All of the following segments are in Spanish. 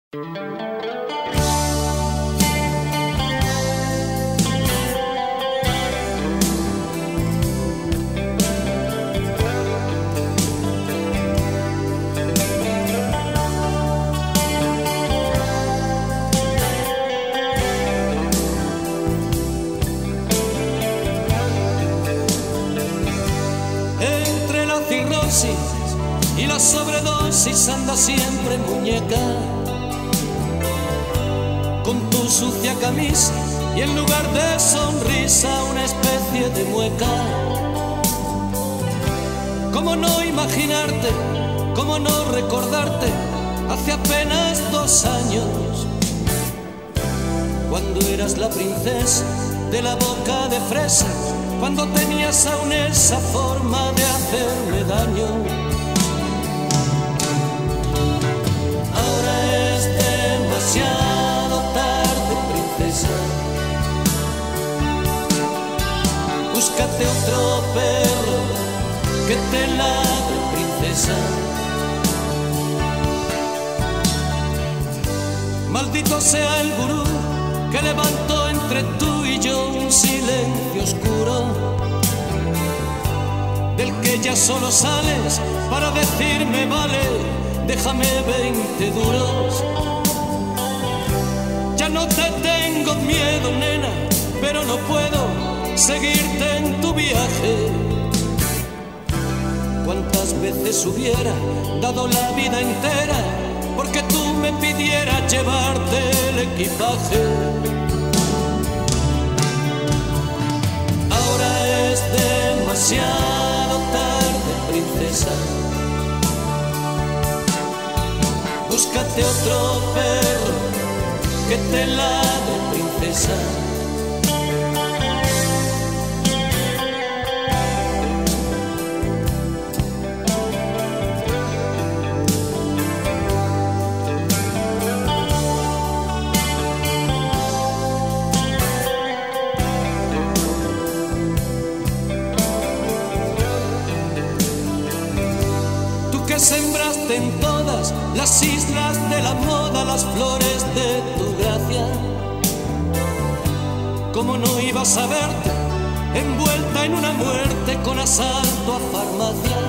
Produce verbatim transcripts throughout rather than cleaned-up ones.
Entre la cirrosis y la sobredosis anda siempre muñeca, con tu sucia camisa y en lugar de sonrisa una especie de mueca. ¿Cómo no imaginarte, cómo no recordarte hace apenas dos años, cuando eras la princesa de la boca de fresa, cuando tenías aún esa forma de hacerme daño? Ahora es demasiado tarde, princesa. Búscate otro perro que te ladre, princesa. Maldito sea el gurú que levantó entre tú y yo un silencio oscuro, del que ya solo sales para decirme vale, déjame veinte duros. Ya no te tengo miedo, nena, pero no puedo seguirte en tu viaje. Cuántas veces hubiera dado la vida entera porque tú me pidieras llevarte el equipaje. Ahora es demasiado tarde, princesa. Búscate otro perro que te ladre, princesa. Sembraste en todas las islas de la moda las flores de tu gracia. ¿Cómo no ibas a verte envuelta en una muerte con asalto a farmacia?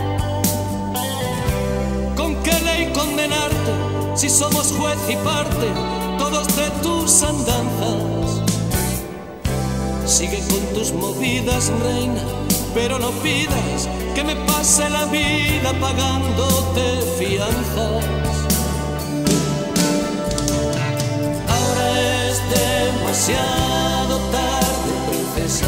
¿Con qué ley condenarte si somos juez y parte todos de tus andanzas? Sigue con tus movidas, reina, pero no pidas que me pase la vida pagándote fianzas. Ahora es demasiado tarde, princesa.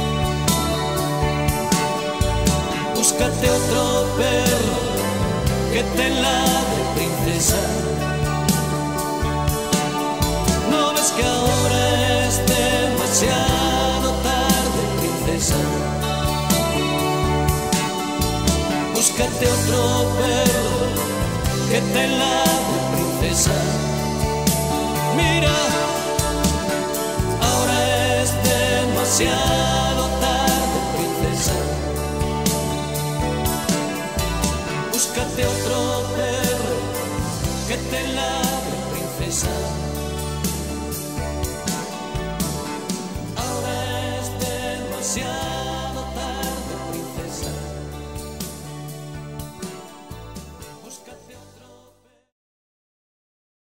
Búscate otro perro que te ladre, princesa. ¿No ves que ahora es demasiado tarde, princesa? Búscate otro perro que te ladre, princesa. Mira, ahora es demasiado